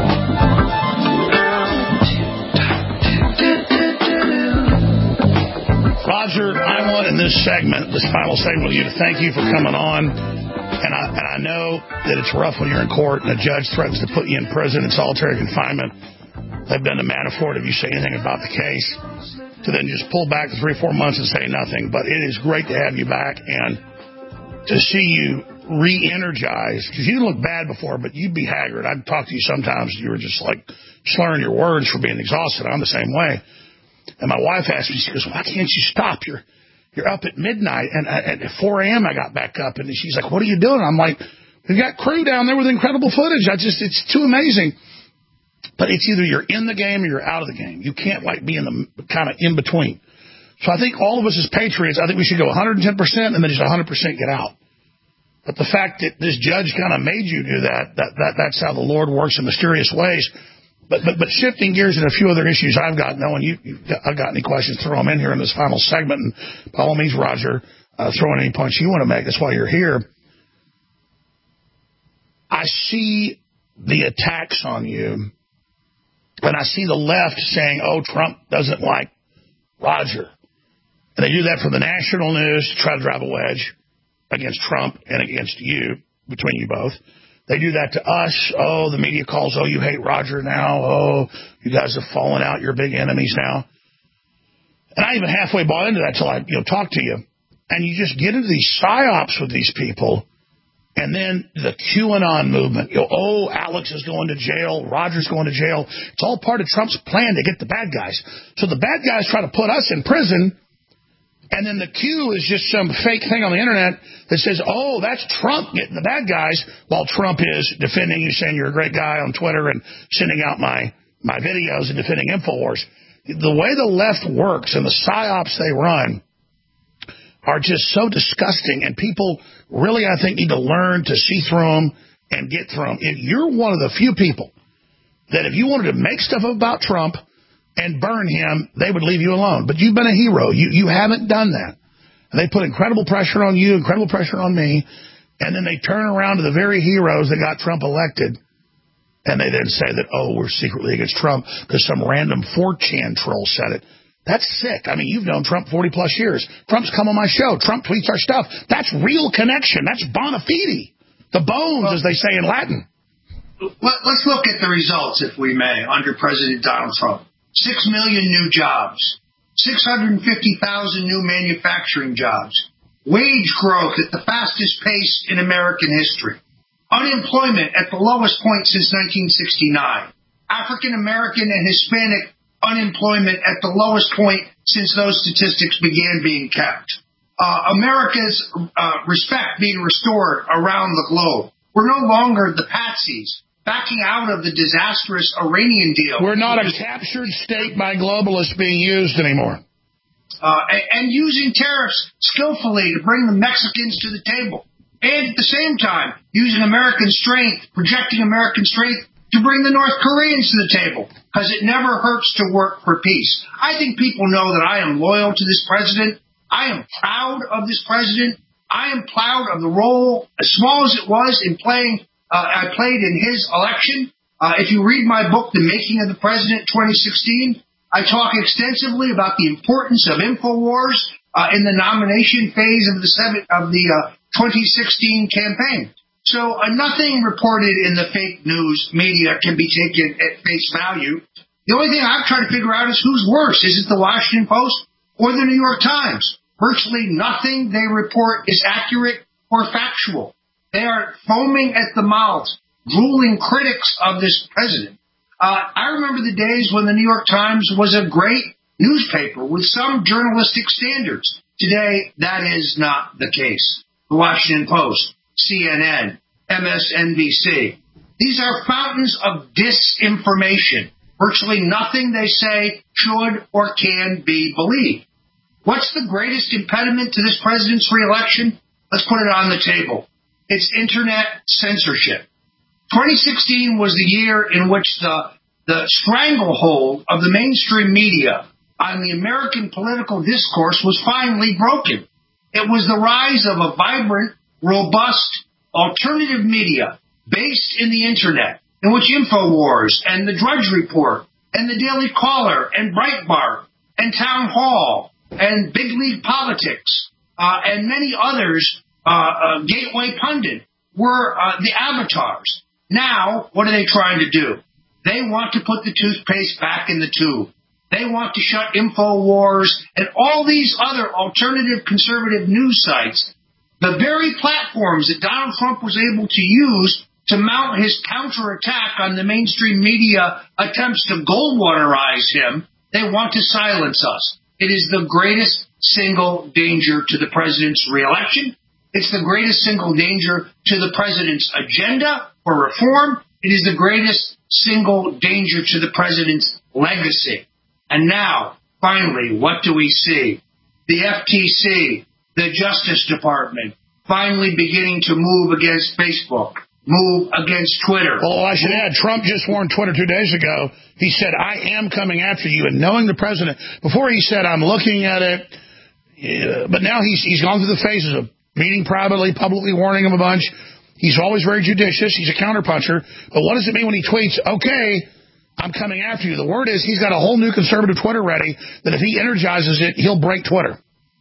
Roger, I want in this segment, this final segment with you, to thank you for coming on. And I know that it's rough when you're in court and a judge threatens to put you in prison in solitary confinement. They've done to Manafort if you say anything about the case, to then just pull back the 3 or 4 months and say nothing. But it is great to have you back and to see you re-energized, because you didn't look bad before, but you'd be haggard. I'd talk to you sometimes, you were just like slurring your words for being exhausted. I'm the same way. And my wife asked me, she goes, why can't you stop? You're up at midnight, and at 4 a.m. I got back up, and she's like, what are you doing? I'm like, we've got crew down there with incredible footage. It's too amazing. But it's either you're in the game or you're out of the game. You can't be in the kind of in between. So I think all of us as patriots, I think we should go 110% and then just 100% get out. But the fact that this judge kind of made you do that's how the Lord works in mysterious ways. But shifting gears in a few other issues I've got, knowing I've got any questions, throw them in here in this final segment. And by all means, Roger, throw in any points you want to make. That's why you're here. I see the attacks on you, and I see the left saying, oh, Trump doesn't like Roger. And they do that for the national news to try to drive a wedge against Trump and against you, between you both. They do that to us. Oh, the media calls, oh, you hate Roger now. Oh, you guys have fallen out. You're big enemies now. And I even halfway bought into that till I talked to you. And you just get into these psyops with these people. And then the QAnon movement. Oh, Alex is going to jail. Roger's going to jail. It's all part of Trump's plan to get the bad guys. So the bad guys try to put us in prison. And then the Q is just some fake thing on the internet that says, oh, that's Trump getting the bad guys, while Trump is defending you, saying you're a great guy on Twitter and sending out my videos and defending InfoWars. The way the left works and the psyops they run are just so disgusting, and people really, I think, need to learn to see through them and get through them. If you're one of the few people that if you wanted to make stuff about Trump and burn him, they would leave you alone. But you've been a hero. You haven't done that. And they put incredible pressure on you, incredible pressure on me, and then they turn around to the very heroes that got Trump elected, and they then say that, oh, we're secretly against Trump because some random 4chan troll said it. That's sick. I mean, you've known Trump 40-plus years. Trump's come on my show. Trump tweets our stuff. That's real connection. That's bona fide. The bones, as they say in Latin. Let's look at the results, if we may, under President Donald Trump. 6 million new jobs, 650,000 new manufacturing jobs, wage growth at the fastest pace in American history, unemployment at the lowest point since 1969, African American and Hispanic unemployment at the lowest point since those statistics began being kept, America's respect being restored around the globe. We're no longer the patsies backing out of the disastrous Iranian deal. We're not a captured state by globalists being used anymore. And using tariffs skillfully to bring the Mexicans to the table. And at the same time, using American strength, projecting American strength to bring the North Koreans to the table. Because it never hurts to work for peace. I think people know that I am loyal to this president. I am proud of this president. I am proud of the role, as small as it was, in playing I played in his election. If you read my book, The Making of the President 2016, I talk extensively about the importance of InfoWars in the nomination phase of the 2016 campaign. So nothing reported in the fake news media can be taken at face value. The only thing I'm trying to figure out is who's worse. Is it the Washington Post or the New York Times? Virtually nothing they report is accurate or factual. They are foaming at the mouth, drooling critics of this president. I remember the days when the New York Times was a great newspaper with some journalistic standards. Today, that is not the case. The Washington Post, CNN, MSNBC. These are fountains of disinformation. Virtually nothing they say should or can be believed. What's the greatest impediment to this president's reelection? Let's put it on the table. It's internet censorship. 2016 was the year in which the stranglehold of the mainstream media on the American political discourse was finally broken. It was the rise of a vibrant, robust, alternative media based in the internet, in which InfoWars and the Drudge Report and the Daily Caller and Breitbart and Town Hall and Big League Politics and many others, Gateway Pundit, were the avatars. Now, what are they trying to do? They want to put the toothpaste back in the tube. They want to shut InfoWars and all these other alternative conservative news sites, the very platforms that Donald Trump was able to use to mount his counterattack on the mainstream media attempts to Goldwaterize him. They want to silence us. It is the greatest single danger to the president's reelection. It's the greatest single danger to the president's agenda for reform. It is the greatest single danger to the president's legacy. And now, finally, what do we see? The FTC, the Justice Department, finally beginning to move against Facebook, move against Twitter. Well, I should add, Trump just warned Twitter 2 days ago. He said, I am coming after you. And knowing the president, before he said, I'm looking at it. But now he's gone through the phases of meeting privately, publicly warning him a bunch. He's always very judicious. He's a counterpuncher. But what does it mean when he tweets, okay, I'm coming after you? The word is he's got a whole new conservative Twitter ready that if he energizes it, he'll break Twitter.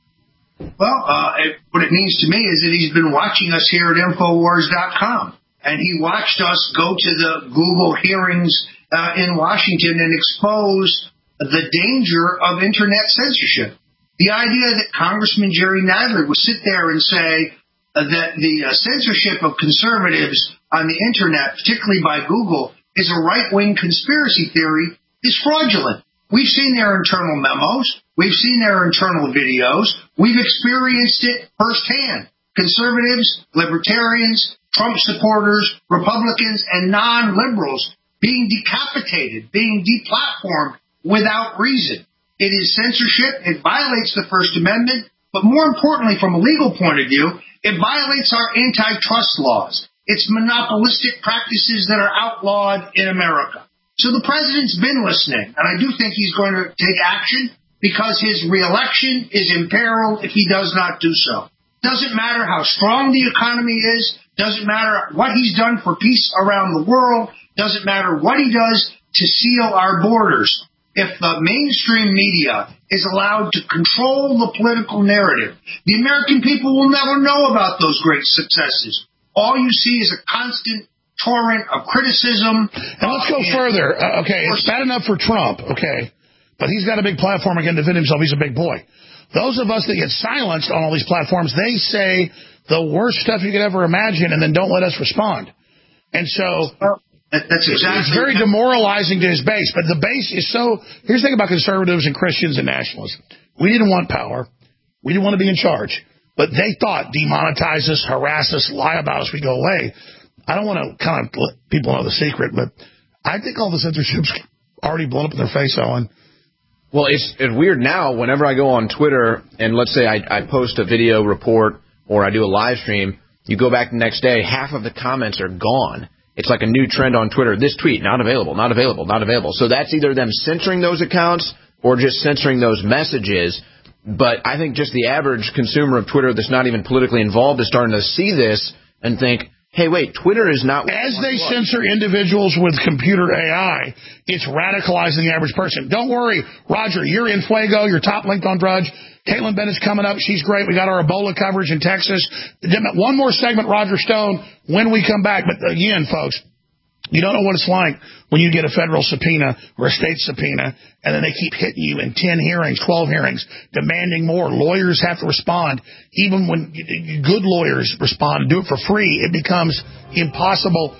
Well, what it means to me is that he's been watching us here at Infowars.com. And he watched us go to the Google hearings in Washington and expose the danger of Internet censorship. The idea that Congressman Jerry Nadler would sit there and say that the censorship of conservatives on the Internet, particularly by Google, is a right-wing conspiracy theory is fraudulent. We've seen their internal memos. We've seen their internal videos. We've experienced it firsthand. Conservatives, libertarians, Trump supporters, Republicans, and non-liberals being decapitated, being deplatformed without reason. It is censorship. It violates the First Amendment. But more importantly, from a legal point of view, it violates our antitrust laws. It's monopolistic practices that are outlawed in America. So the president's been listening, and I do think he's going to take action because his reelection is imperiled if he does not do so. Doesn't matter how strong the economy is, doesn't matter what he's done for peace around the world, doesn't matter what he does to seal our borders. If the mainstream media is allowed to control the political narrative, the American people will never know about those great successes. All you see is a constant torrent of criticism. And let's go further. Okay, it's bad enough for Trump, okay, but he's got a big platform and can defend himself. He's a big boy. Those of us that get silenced on all these platforms, they say the worst stuff you could ever imagine and then don't let us respond. And so that's exactly it's very demoralizing to his base. But the base is so... Here's the thing about conservatives and Christians and nationalists. We didn't want power. We didn't want to be in charge. But they thought demonetize us, harass us, lie about us, we go away. I don't want to kind of let people know the secret, but I think all the censorship's already blown up in their face, Owen. Well, it's weird now. Whenever I go on Twitter and let's say I post a video report or I do a live stream, you go back the next day, half of the comments are gone. It's like a new trend on Twitter. This tweet, not available, not available, not available. So that's either them censoring those accounts or just censoring those messages. But I think just the average consumer of Twitter that's not even politically involved is starting to see this and think, hey, wait, Twitter is not... As they censor individuals with computer AI, it's radicalizing the average person. Don't worry, Roger, you're in Fuego, you're top linked on Drudge. Caitlin Bennett's coming up. She's great. We got our Ebola coverage in Texas. One more segment, Roger Stone, when we come back. But again, folks, you don't know what it's like when you get a federal subpoena or a state subpoena, and then they keep hitting you in 10 hearings, 12 hearings, demanding more. Lawyers have to respond. Even when good lawyers respond and do it for free, it becomes impossible.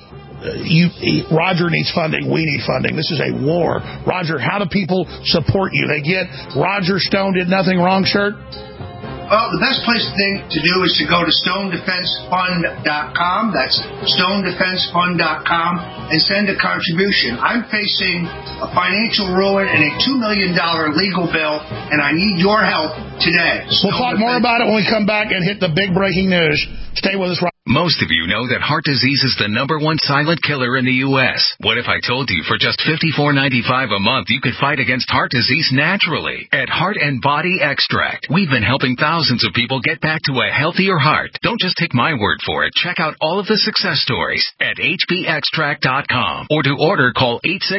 Roger needs funding. We need funding. This is a war. Roger, how do people support you? They get Roger Stone did nothing wrong shirt? Well, the best place to do is to go to StoneDefenseFund.com. That's StoneDefenseFund.com and send a contribution. I'm facing a financial ruin and a $2 million legal bill, and I need your help today. We'll talk more about it when we come back and hit the big breaking news. Stay with us, Roger. Most of you know that heart disease is the #1 silent killer in the U.S. What if I told you for just $54.95 a month you could fight against heart disease naturally? At Heart and Body Extract, we've been helping thousands of people get back to a healthier heart. Don't just take my word for it. Check out all of the success stories at hbextract.com. Or to order, call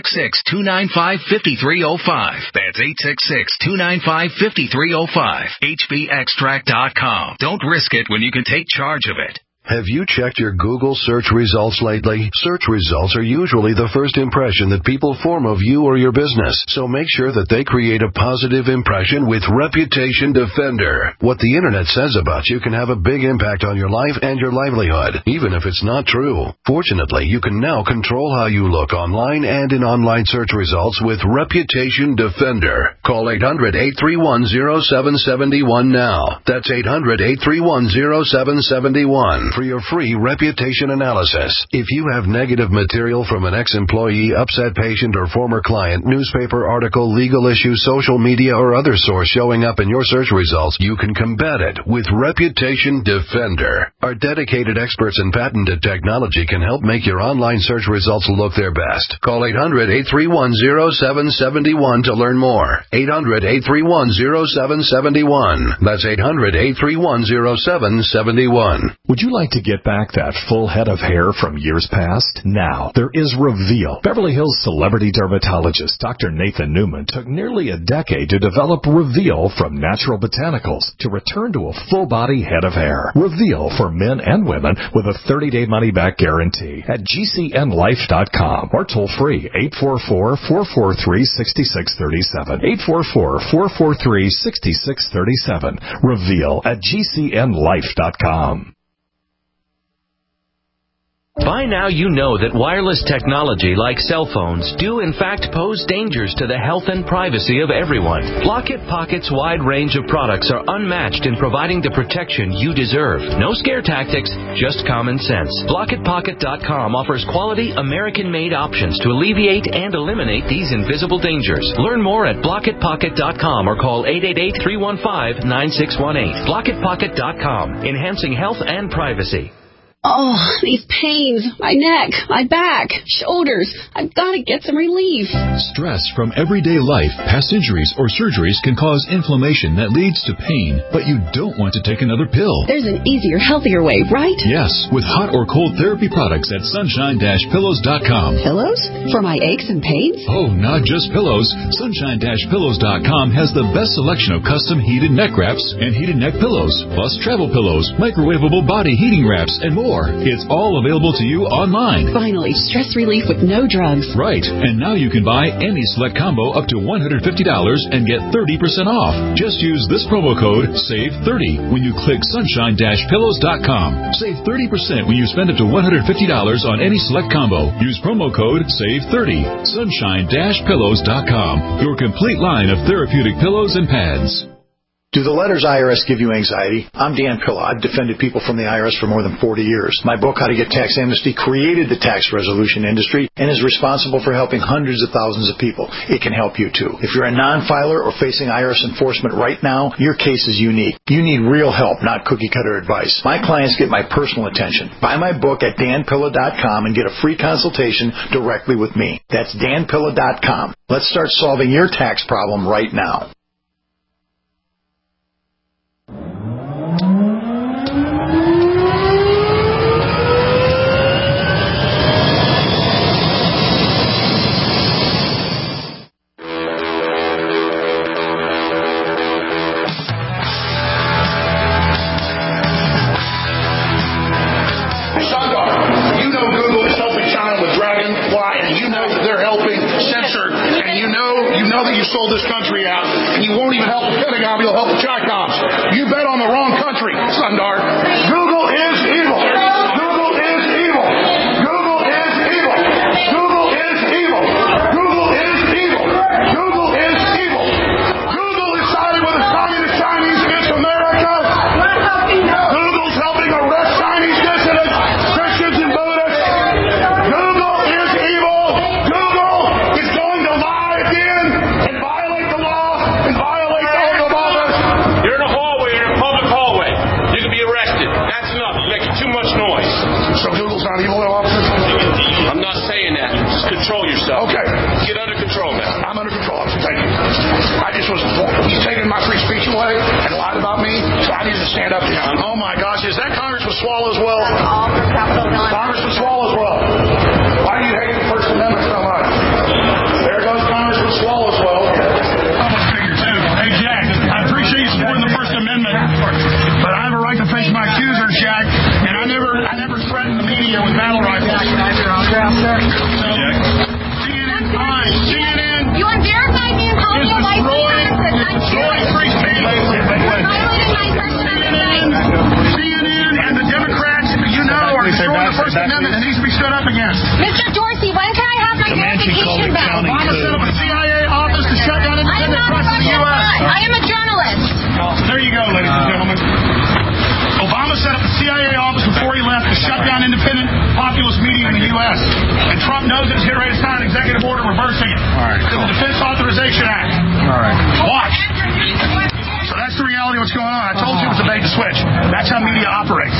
866-295-5305. That's 866-295-5305. hbextract.com. Don't risk it when you can take charge of it. Have you checked your Google search results lately? Search results are usually the first impression that people form of you or your business, so make sure that they create a positive impression with Reputation Defender. What the internet says about you can have a big impact on your life and your livelihood, even if it's not true. Fortunately, you can now control how you look online and in online search results with Reputation Defender. Call 800-831-0771 now. That's 800-831-0771. for your free reputation analysis. If you have negative material from an ex-employee, upset patient, or former client, newspaper article, legal issue, social media, or other source showing up in your search results, you can combat it with Reputation Defender. Our dedicated experts in patented technology can help make your online search results look their best. Call 800-831-0771 to learn more. 800-831-0771. That's 800-831-0771. Would you like to get back that full head of hair from years past? Now, there is Reveal. Beverly Hills celebrity dermatologist Dr. Nathan Newman took nearly a decade to develop Reveal from natural botanicals to return to a full-body head of hair. Reveal for men and women with a 30-day money-back guarantee at GCNlife.com or toll free 844-443-6637. 844-443-6637. Reveal at GCNlife.com. By now you know that wireless technology like cell phones do in fact pose dangers to the health and privacy of everyone. Blockit Pocket's wide range of products are unmatched in providing the protection you deserve. No scare tactics, just common sense. BlockitPocket.com offers quality American-made options to alleviate and eliminate these invisible dangers. Learn more at BlockitPocket.com or call 888-315-9618. BlockitPocket.com, enhancing health and privacy. Oh, these pains, my neck, my back, shoulders. I've got to get some relief. Stress from everyday life, past injuries, or surgeries can cause inflammation that leads to pain, but you don't want to take another pill. There's an easier, healthier way, right? Yes, with hot or cold therapy products at sunshine-pillows.com. Pillows? For my aches and pains? Oh, not just pillows. Sunshine-pillows.com has the best selection of custom heated neck wraps and heated neck pillows, plus travel pillows, microwavable body heating wraps, and more. It's all available to you online. Finally, stress relief with no drugs. Right. And now you can buy any select combo up to $150 and get 30% off. Just use this promo code SAVE30 when you click sunshine-pillows.com. Save 30% when you spend up to $150 on any select combo. Use promo code SAVE30. Sunshine-pillows.com. Your complete line of therapeutic pillows and pads. Do the letters IRS give you anxiety? I'm Dan Pilla. I've defended people from the IRS for more than 40 years. My book, How to Get Tax Amnesty, created the tax resolution industry and is responsible for helping hundreds of thousands of people. It can help you, too. If you're a non-filer or facing IRS enforcement right now, your case is unique. You need real help, not cookie-cutter advice. My clients get my personal attention. Buy my book at danpilla.com and get a free consultation directly with me. That's danpilla.com. Let's start solving your tax problem right now. Sold this country out, and you won't even help the Pentagon, you'll help the Chi-Coms. You bet on the wrong country, Sundar. Google is evil. Google is evil. Google is evil. Google is evil. Google is evil. Google is evil. Google is siding with the communist Chinese against America. Google's helping arrest Chinese dissidents, Christians and Buddhists. Google is evil. Google is going to lie again. You're in a hallway, you're in a public hallway. You can be arrested. That's enough. You're making too much noise. So Google's not evil, officer? I'm not saying that. Just control yourself. Okay. Get under control, man. I'm under control, officer. Thank you. He's taken my free speech away and lied about me, so I need to stand up to him. Oh my gosh, is that Congressman Swalwell? That's all for Capitol Hill. Congressman Swalwell. Why do you hate the First Amendment so much? There goes Congressman Swalwell. Hey, Jack, I appreciate you supporting the First Amendment, but I have a right to face my accusers, Jack, and I never threatened the media with battle rifles. Jack, can I have your autograph, sir? Jack. CNN, fine. CNN. You unverified me and called me a white destroying free speech. CNN and the Democrats, you know, are destroying the First Amendment and needs to be stood up against. Mr. Dorsey, when can I have my verification back? Obama set up a CIA office to shut down independent press in the U.S. I am a journalist. There you go, ladies and gentlemen. Obama set up a CIA office before he left U.S. And Trump knows it's getting ready to sign an executive order reversing it. All right, cool. The Defense Authorization Act. All right. Watch. So that's the reality of what's going on. I told you it was a bait and switch. That's how media operates.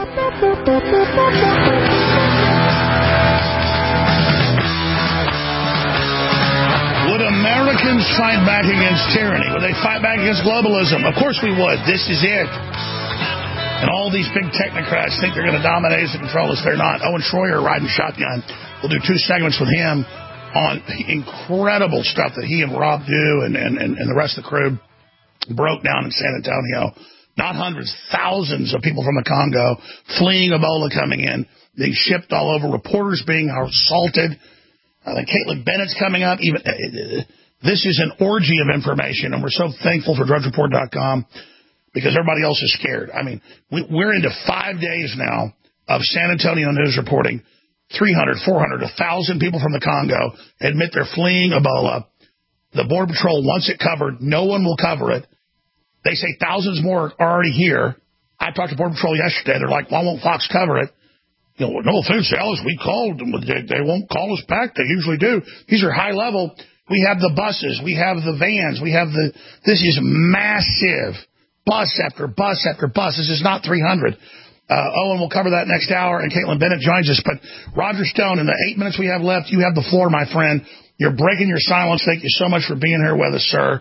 Would Americans fight back against tyranny? Would they fight back against globalism? Of course we would. This is it. And all these big technocrats think they're going to dominate us and control us. They're not. Owen Schroyer riding shotgun. We'll do 2 segments with him on incredible stuff that he and Rob do and the rest of the crew broke down in San Antonio. Not hundreds, thousands of people from the Congo fleeing Ebola coming in, being shipped all over, reporters being assaulted. Caitlin Bennett's coming up. This is an orgy of information, and we're so thankful for DrudgeReport.com because everybody else is scared. I mean, we're into 5 days now of San Antonio news reporting 300, 400, 1,000 people from the Congo admit they're fleeing Ebola. The Border Patrol wants it covered. No one will cover it. They say thousands more are already here. I talked to Border Patrol yesterday. They're like, why won't Fox cover it? You know, no offense, Alice, we called them. They won't call us back. They usually do. These are high level. We have the buses. We have the vans. This is massive. Bus after bus after bus. This is not 300. Owen will cover that next hour, and Caitlin Bennett joins us. But Roger Stone, in the 8 minutes we have left, you have the floor, my friend. You're breaking your silence. Thank you so much for being here with us, sir.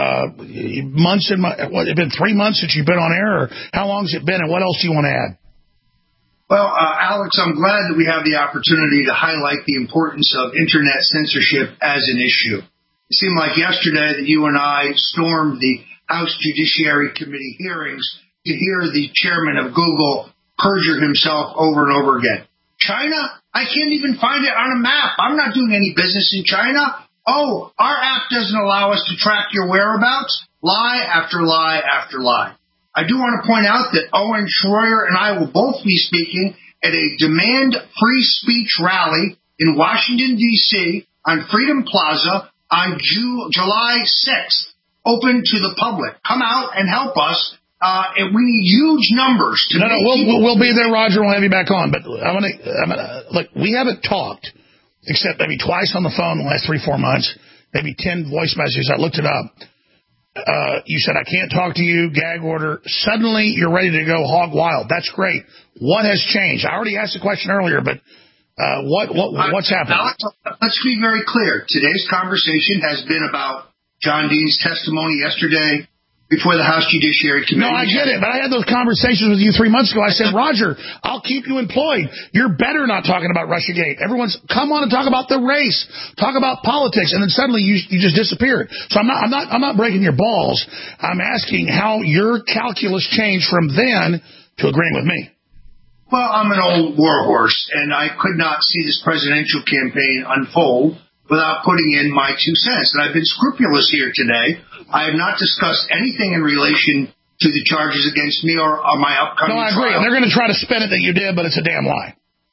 It's been 3 months since you've been on air, or how long has it been, and what else do you want to add? Well, Alex, I'm glad that we have the opportunity to highlight the importance of Internet censorship as an issue. It seemed like yesterday that you and I stormed the House Judiciary Committee hearings to hear the chairman of Google perjure himself over and over again. China? I can't even find it on a map. I'm not doing any business in China. Oh, our app doesn't allow us to track your whereabouts. Lie after lie after lie. I do want to point out that Owen Schroyer and I will both be speaking at a Demand Free Speech rally in Washington, D.C. on Freedom Plaza on July 6th, open to the public. Come out and help us. And we need huge numbers. We'll be there, Roger. We'll have you back on. But look, we haven't talked except maybe twice on the phone in the last 3-4 months, maybe 10 voice messages. I looked it up. You said, I can't talk to you, gag order. Suddenly, you're ready to go hog wild. That's great. What has changed? I already asked the question earlier, but what's happened? Alex, let's be very clear. Today's conversation has been about John Dean's testimony yesterday before the House Judiciary Committee. No, I get it, but I had those conversations with you 3 months ago. I said, Roger, I'll keep you employed. You're better not talking about Russiagate. Everyone's, come on and talk about the race. Talk about politics. And then suddenly you just disappeared. So I'm not breaking your balls. I'm asking how your calculus changed from then to agreeing with me. Well, I'm an old warhorse, and I could not see this presidential campaign unfold without putting in my 2 cents. And I've been scrupulous here today. I have not discussed anything in relation to the charges against me or my upcoming trial. No, I agree. They're going to try to spin it that you did, but it's a damn lie.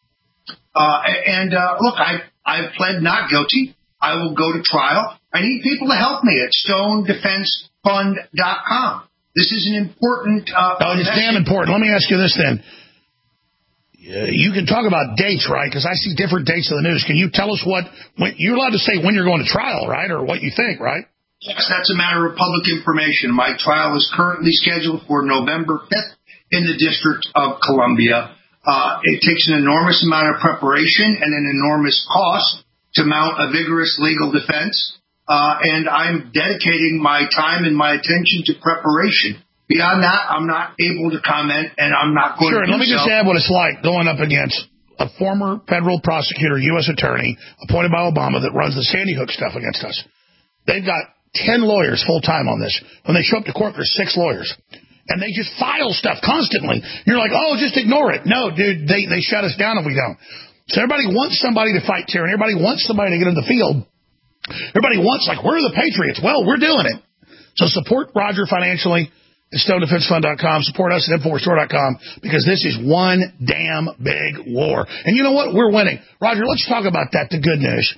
Look, I've pled not guilty. I will go to trial. I need people to help me at StoneDefenseFund.com. This is an important... it's damn important. Let me ask you this then. You can talk about dates, right? Because I see different dates in the news. Can you tell us you're allowed to say when you're going to trial, right? Or what you think, right? Yes, that's a matter of public information. My trial is currently scheduled for November 5th in the District of Columbia. It takes an enormous amount of preparation and an enormous cost to mount a vigorous legal defense. And I'm dedicating my time and my attention to preparation. Beyond that, I'm not able to comment, and I'm not going to do so. Sure, let me just add what it's like going up against a former federal prosecutor, U.S. attorney, appointed by Obama that runs the Sandy Hook stuff against us. They've got 10 lawyers full-time on this. When they show up to court, there's 6 lawyers. And they just file stuff constantly. You're like, oh, just ignore it. No, dude, they shut us down if we don't. So everybody wants somebody to fight tyranny. Everybody wants somebody to get in the field. Everybody wants, like, where are the Patriots? Well, we're doing it. So support Roger financially at StoneDefenseFund.com. Support us at InfoWarsStore.com because this is one damn big war. And you know what? We're winning. Roger, let's talk about that, the good news.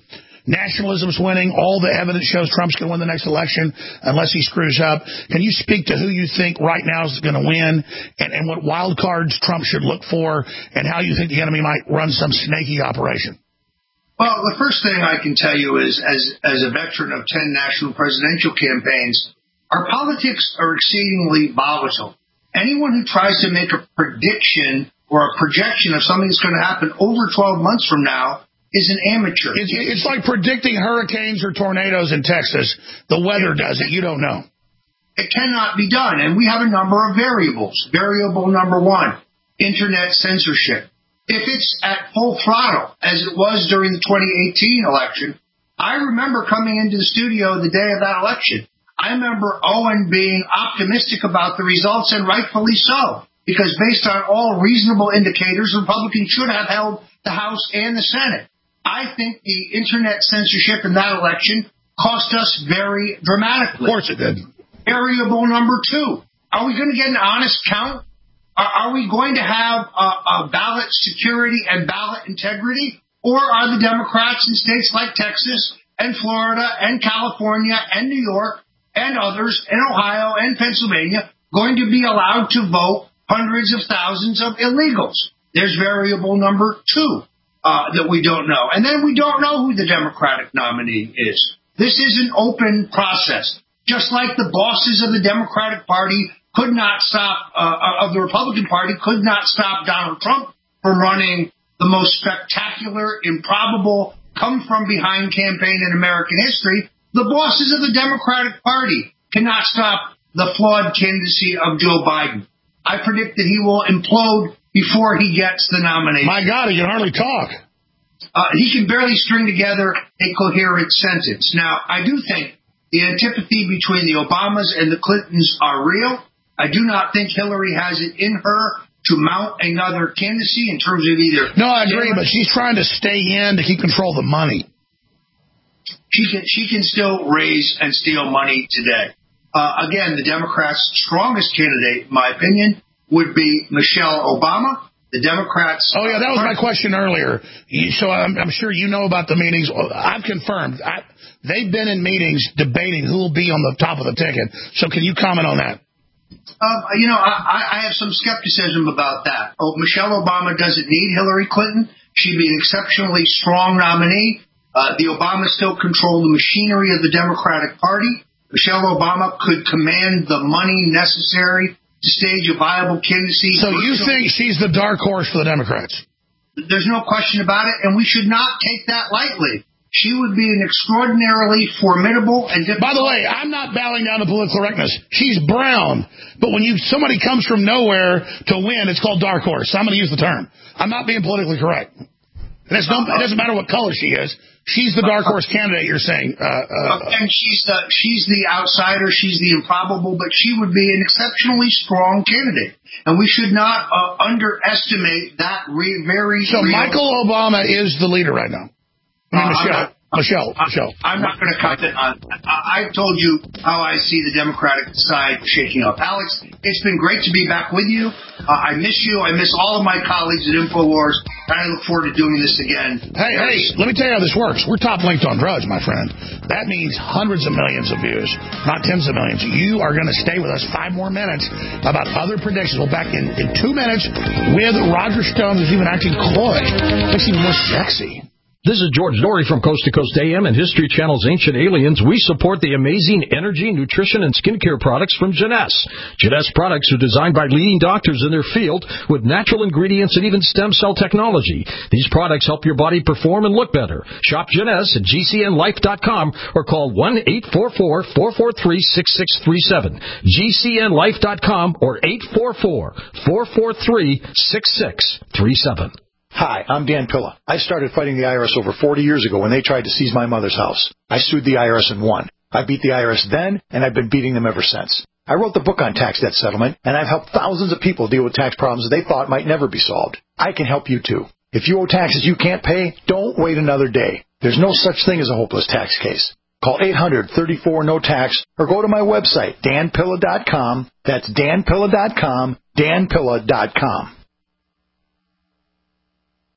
Nationalism's winning. All the evidence shows Trump's going to win the next election unless he screws up. Can you speak to who you think right now is going to win and what wild cards Trump should look for and how you think the enemy might run some snaky operation? Well, the first thing I can tell you is, as a veteran of 10 national presidential campaigns, our politics are exceedingly volatile. Anyone who tries to make a prediction or a projection of something that's going to happen over 12 months from now is an amateur. It's like predicting hurricanes or tornadoes in Texas. The weather does it. You don't know. It cannot be done. And we have a number of variables. Variable number one, internet censorship. If it's at full throttle, as it was during the 2018 election, I remember coming into the studio the day of that election. I remember Owen being optimistic about the results, and rightfully so, because based on all reasonable indicators, Republicans should have held the House and the Senate. I think the internet censorship in that election cost us very dramatically. Of course it did. Variable number two, are we going to get an honest count? Are we going to have a ballot security and ballot integrity? Or are the Democrats in states like Texas and Florida and California and New York and others and Ohio and Pennsylvania going to be allowed to vote hundreds of thousands of illegals? There's variable number two that we don't know. And then we don't know who the Democratic nominee is. This is an open process. Just like the bosses of the Democratic Party could not stop, of the Republican Party, could not stop Donald Trump from running the most spectacular, improbable, come-from-behind campaign in American history. The bosses of the Democratic Party cannot stop the flawed candidacy of Joe Biden. I predict that he will implode before he gets the nomination. My God, he can hardly talk. He can barely string together a coherent sentence. Now, I do think the antipathy between the Obamas and the Clintons are real. I do not think Hillary has it in her to mount another candidacy in terms of either... No, I agree, but she's trying to stay in to keep control of the money. She can still raise and steal money today. Again, the Democrats' strongest candidate, in my opinion, would be Michelle Obama. The Democrats... Oh, yeah, that was my question earlier. So I'm sure you know about the meetings. I've confirmed. They've been in meetings debating who will be on the top of the ticket. So can you comment on that? I have some skepticism about that. Michelle Obama doesn't need Hillary Clinton. She'd be an exceptionally strong nominee. The Obamas still control the machinery of the Democratic Party. Michelle Obama could command the money necessary to stage a viable candidacy. So you think she's the dark horse for the Democrats? There's no question about it, and we should not take that lightly. She would be an extraordinarily formidable and difficult... By the way, I'm not bowing down to political correctness. She's brown. But when somebody comes from nowhere to win, it's called dark horse. So I'm going to use the term. I'm not being politically correct. It doesn't matter what color she is. She's the dark horse candidate, you're saying. And she's the outsider. She's the improbable. But she would be an exceptionally strong candidate. And we should not underestimate that very... So Michael Obama is the leader right now. Michelle. I'm not going to cut it on. I've told you how I see the Democratic side shaking up. Alex, it's been great to be back with you. I miss you. I miss all of my colleagues at InfoWars. And I look forward to doing this again. Hey, let me tell you how this works. We're top linked on Drudge, my friend. That means hundreds of millions of views, not tens of millions. You are going to stay with us 5 more minutes about other predictions. We'll back in 2 minutes with Roger Stone, who's even acting coy. Makes him more sexy. This is George Dory from Coast to Coast AM and History Channel's Ancient Aliens. We support the amazing energy, nutrition, and skincare products from Jeunesse. Jeunesse products are designed by leading doctors in their field with natural ingredients and even stem cell technology. These products help your body perform and look better. Shop Jeunesse at GCNlife.com or call 1-844-443-6637. GCNlife.com or 844-443-6637. Hi, I'm Dan Pilla. I started fighting the IRS over 40 years ago when they tried to seize my mother's house. I sued the IRS and won. I beat the IRS then, and I've been beating them ever since. I wrote the book on tax debt settlement, and I've helped thousands of people deal with tax problems that they thought might never be solved. I can help you, too. If you owe taxes you can't pay, don't wait another day. There's no such thing as a hopeless tax case. Call 800-34-NO-TAX or go to my website, danpilla.com. That's danpilla.com, danpilla.com.